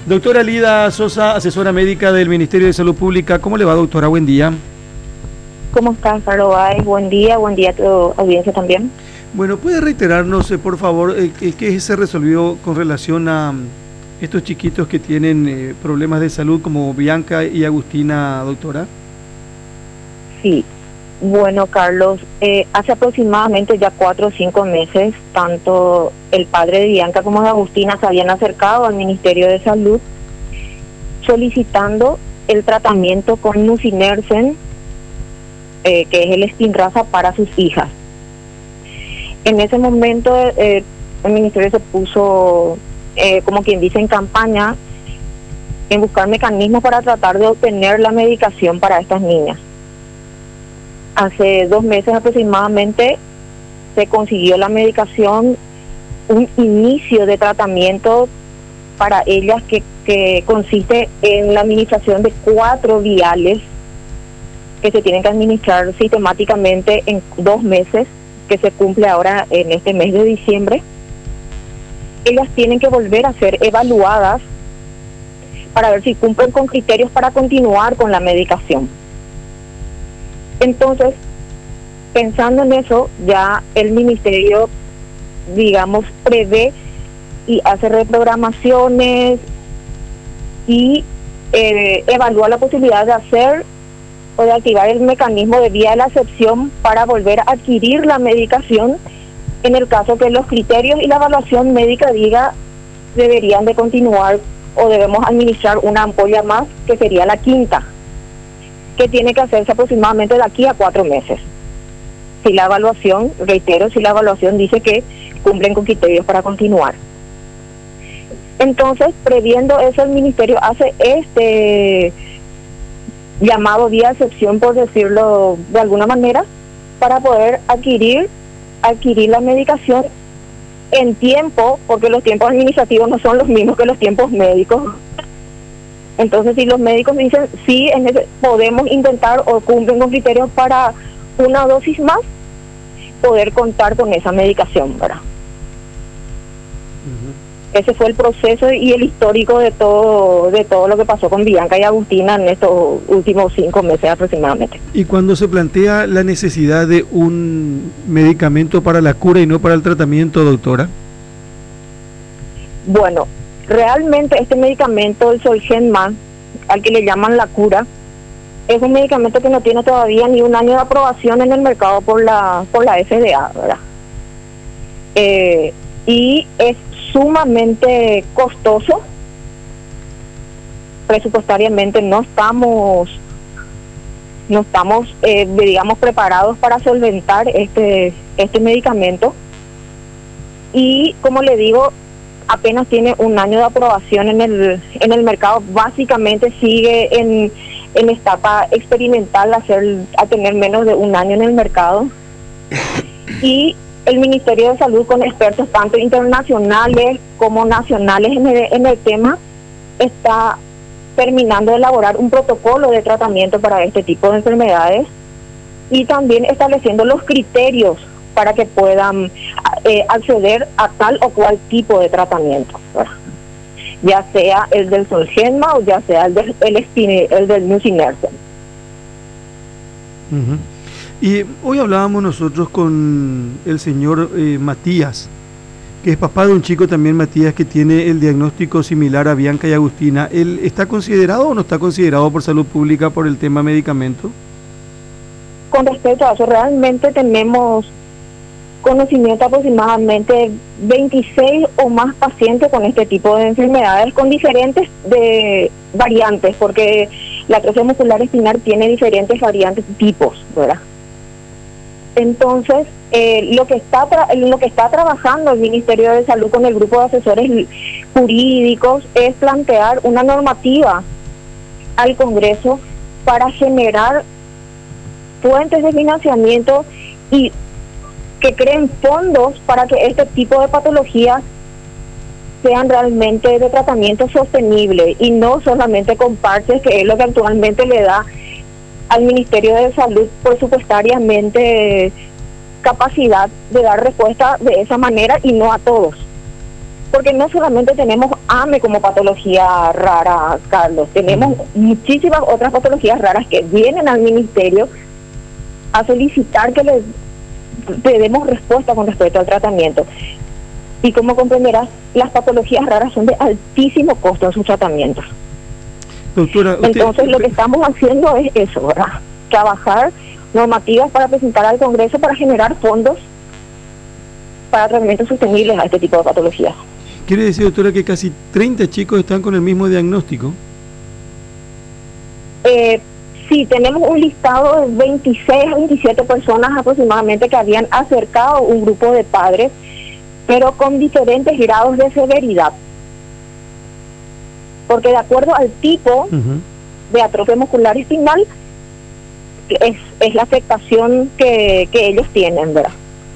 Doctora Lida Sosa, asesora médica del Ministerio de Salud Pública. ¿Cómo le va, doctora? Buen día. ¿Cómo estás, Carlos? Buen día a tu audiencia también. Bueno, ¿puede reiterarnos, por favor, qué se resolvió con relación a estos chiquitos que tienen problemas de salud como Bianca y Agustina, doctora? Sí, bueno, Carlos, hace aproximadamente ya 4 o 5 meses, tanto el padre de Bianca como de Agustina se habían acercado al Ministerio de Salud solicitando el tratamiento con nusinersen, que es el Spinraza para sus hijas. En ese momento el Ministerio se puso, como quien dice, en campaña en buscar mecanismos para tratar de obtener la medicación para estas niñas. Hace 2 meses aproximadamente se consiguió la medicación, un inicio de tratamiento para ellas que consiste en la administración de 4 viales que se tienen que administrar sistemáticamente en 2 meses, que se cumple ahora en este mes de diciembre. Ellas tienen que volver a ser evaluadas para ver si cumplen con criterios para continuar con la medicación. Entonces, pensando en eso, ya el ministerio, digamos, prevé y hace reprogramaciones y evalúa la posibilidad de hacer o de activar el mecanismo de vía de la excepción para volver a adquirir la medicación en el caso que los criterios y la evaluación médica diga deberían de continuar o debemos administrar una ampolla más, que sería la quinta, que tiene que hacerse aproximadamente de aquí a 4 meses. Si la evaluación, reitero, si la evaluación dice que cumplen con criterios para continuar. Entonces, previendo eso, el ministerio hace este llamado vía excepción, por decirlo de alguna manera, para poder adquirir la medicación en tiempo, porque los tiempos administrativos no son los mismos que los tiempos médicos. Entonces, si los médicos dicen sí, podemos intentar o cumplen con criterios para una dosis más, poder contar con esa medicación, ¿verdad? Ese fue el proceso y el histórico de todo lo que pasó con Bianca y Agustina en estos últimos 5 meses aproximadamente. Y cuando se plantea la necesidad de un medicamento para la cura y no para el tratamiento, doctora. Bueno, realmente este medicamento, el Zolgensma, al que le llaman la cura, es un medicamento que no tiene todavía ni un año de aprobación en el mercado por la FDA, ¿verdad? Y es sumamente costoso. Presupuestariamente no estamos digamos, preparados para solventar este medicamento. Y como le digo, apenas tiene un año de aprobación en el mercado. Básicamente sigue en etapa experimental a tener menos de un año en el mercado. Y el Ministerio de Salud, con expertos tanto internacionales como nacionales en el tema, está terminando de elaborar un protocolo de tratamiento para este tipo de enfermedades y también estableciendo los criterios para que puedan acceder a tal o cual tipo de tratamiento, ¿verdad? Ya sea el del Zolgensma o ya sea el del nusinersen. Y hoy hablábamos nosotros con el señor Matías, que es papá de un chico también, Matías, que tiene el diagnóstico similar a Bianca y Agustina. ¿Él está considerado o no está considerado por salud pública por el tema medicamento? Con respecto a eso, realmente tenemos conocimiento aproximadamente 26 o más pacientes con este tipo de enfermedades, con diferentes variantes, porque la atrofia muscular espinal tiene diferentes variantes, tipos, ¿verdad? Entonces, lo que está trabajando el Ministerio de Salud con el grupo de asesores jurídicos es plantear una normativa al Congreso para generar fuentes de financiamiento y que creen fondos para que este tipo de patologías sean realmente de tratamiento sostenible y no solamente con parches, que es lo que actualmente le da al Ministerio de Salud presupuestariamente capacidad de dar respuesta de esa manera y no a todos. Porque no solamente tenemos AME como patología rara, Carlos. Tenemos muchísimas otras patologías raras que vienen al ministerio a solicitar que les demos respuesta con respecto al tratamiento. Y como comprenderás, las patologías raras son de altísimo costo en sus tratamientos. Doctora, entonces lo que estamos haciendo es eso, ¿verdad? Trabajar normativas para presentar al Congreso para generar fondos para tratamientos sostenibles a este tipo de patologías. ¿Quiere decir, doctora, que casi 30 chicos están con el mismo diagnóstico? Sí, tenemos un listado de 26 a 27 personas aproximadamente que habían acercado un grupo de padres, pero con diferentes grados de severidad. Porque de acuerdo al tipo de atrofia muscular espinal, es la afectación que ellos tienen, ¿verdad?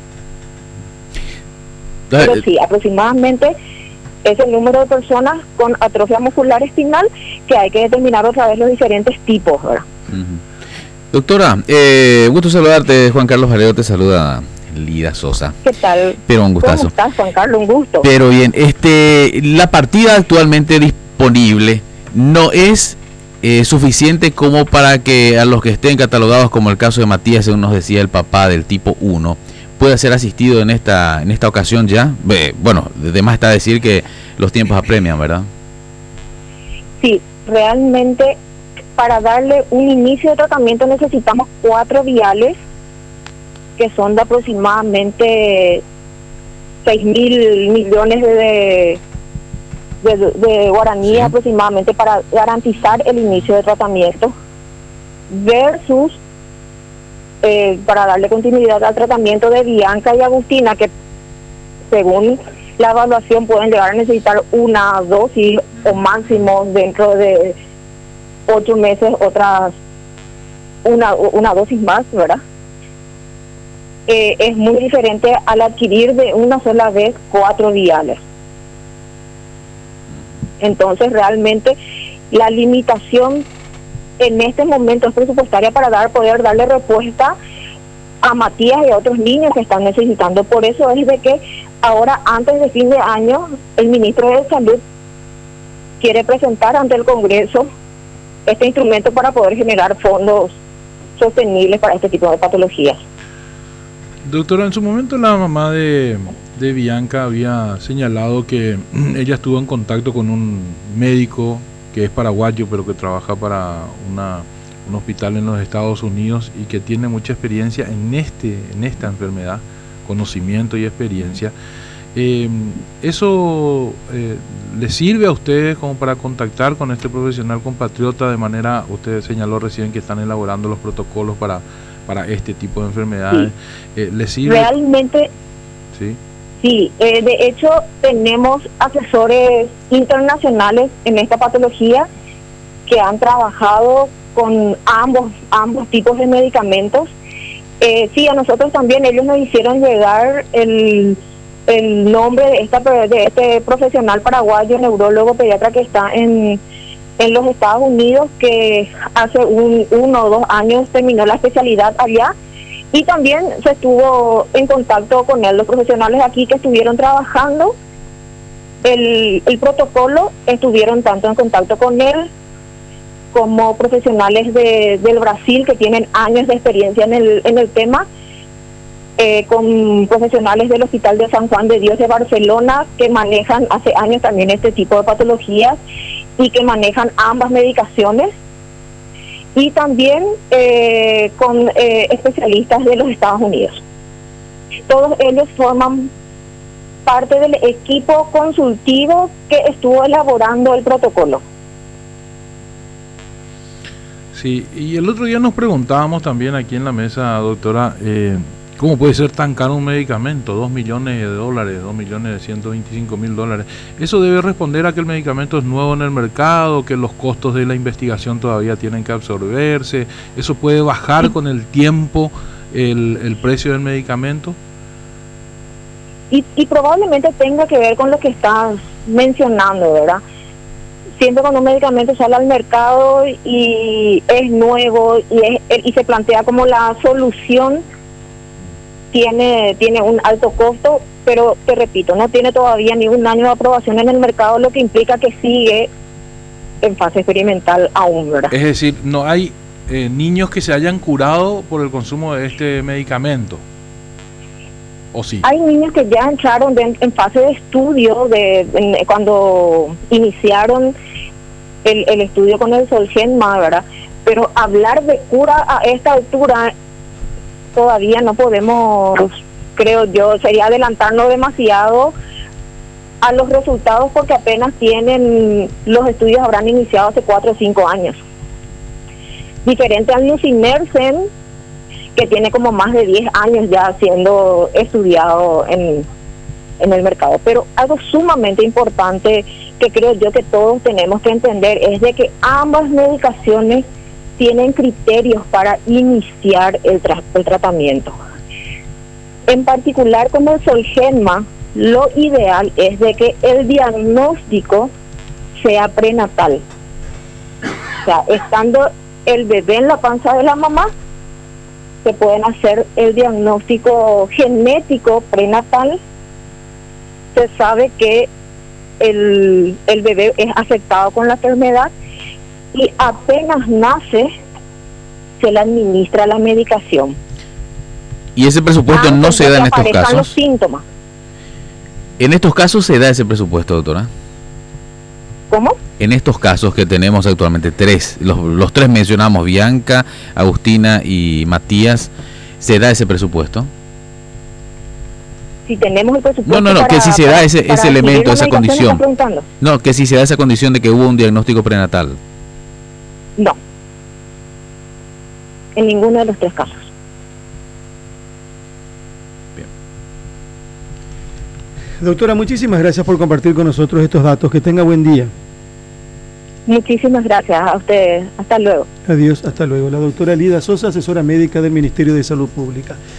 Pero sí, aproximadamente es el número de personas con atrofia muscular espinal que hay que determinar otra vez los diferentes tipos, ¿verdad? Doctora, gusto saludarte. Juan Carlos Valero te saluda. Lida Sosa. ¿Qué tal? Pero un gustazo. ¿Cómo estás, Juan Carlos? Un gusto. Pero bien, la partida actualmente disponible no es suficiente como para que a los que estén catalogados, como el caso de Matías, según nos decía el papá del tipo 1, pueda ser asistido en esta ocasión ya. Bueno, además está decir que los tiempos apremian, ¿verdad? Sí, realmente para darle un inicio de tratamiento necesitamos 4 viales que son de aproximadamente 6.000 millones de guaraníes, sí, aproximadamente, para garantizar el inicio de tratamiento, versus para darle continuidad al tratamiento de Bianca y Agustina, que según la evaluación pueden llegar a necesitar una dosis o máximo dentro de 8 meses una dosis más, ¿verdad? Es muy diferente al adquirir de una sola vez 4 viales. Entonces realmente la limitación en este momento es presupuestaria para poder darle respuesta a Matías y a otros niños que están necesitando. Por eso es de que ahora, antes de fin de año, el ministro de Salud quiere presentar ante el Congreso este instrumento para poder generar fondos sostenibles para este tipo de patologías. Doctora, en su momento la mamá de Bianca había señalado que ella estuvo en contacto con un médico que es paraguayo, pero que trabaja para un hospital en los Estados Unidos y que tiene mucha experiencia en esta enfermedad, conocimiento y experiencia. ¿Eso le sirve a ustedes como para contactar con este profesional compatriota de manera, usted señaló recién que están elaborando los protocolos para este tipo de enfermedades? Sí. ¿Le sirve? Realmente, sí. Sí, de hecho tenemos asesores internacionales en esta patología que han trabajado con ambos tipos de medicamentos. Sí, a nosotros también ellos nos hicieron llegar el nombre de este profesional paraguayo, neurólogo pediatra que está en los Estados Unidos, que hace 1 o 2 años terminó la especialidad allá, y también se estuvo en contacto con él. Los profesionales aquí que estuvieron trabajando el protocolo estuvieron tanto en contacto con él como profesionales del Brasil que tienen años de experiencia en el tema, con profesionales del Hospital de San Juan de Dios de Barcelona que manejan hace años también este tipo de patologías y que manejan ambas medicaciones, y también con especialistas de los Estados Unidos. Todos ellos forman parte del equipo consultivo que estuvo elaborando el protocolo. Sí, y el otro día nos preguntábamos también aquí en la mesa, doctora, ¿cómo puede ser tan caro un medicamento? $2 millones, $2.125.000. ¿Eso debe responder a que el medicamento es nuevo en el mercado, que los costos de la investigación todavía tienen que absorberse? ¿Eso puede bajar con el tiempo el precio del medicamento? Y probablemente tenga que ver con lo que estás mencionando, ¿verdad? Siempre cuando un medicamento sale al mercado y es nuevo y se plantea como la solución tiene un alto costo, pero te repito, no tiene todavía ni un año de aprobación en el mercado, lo que implica que sigue en fase experimental aún, ¿verdad? Es decir, no hay niños que se hayan curado por el consumo de este medicamento. ¿O sí? Hay niños que ya entraron en fase de estudio cuando iniciaron el estudio con el Zolgensma, ¿verdad? Pero hablar de cura a esta altura todavía no podemos, creo yo, sería adelantarnos demasiado a los resultados, porque apenas los estudios habrán iniciado hace 4 o 5 años. Diferente al nusinersen, que tiene como más de 10 años ya siendo estudiado en el mercado. Pero algo sumamente importante que creo yo que todos tenemos que entender es de que ambas medicaciones tienen criterios para iniciar el tratamiento. En particular con el Zolgensma, lo ideal es de que el diagnóstico sea prenatal. O sea, estando el bebé en la panza de la mamá, se pueden hacer el diagnóstico genético prenatal. Se sabe que el bebé es afectado con la enfermedad y apenas nace se le administra la medicación. ¿Y ese presupuesto no se da en estos casos? Los síntomas. En estos casos se da ese presupuesto, doctora. ¿Cómo? En estos casos que tenemos actualmente, los tres mencionamos, Bianca, Agustina y Matías, ¿se da ese presupuesto? Si tenemos el presupuesto. No, que si se da ese elemento, esa condición. No, que si se da esa condición de que hubo un diagnóstico prenatal. No. En ninguno de los 3 casos. Bien. Doctora, muchísimas gracias por compartir con nosotros estos datos. Que tenga buen día. Muchísimas gracias a ustedes. Hasta luego. Adiós, hasta luego. La doctora Lida Sosa, asesora médica del Ministerio de Salud Pública.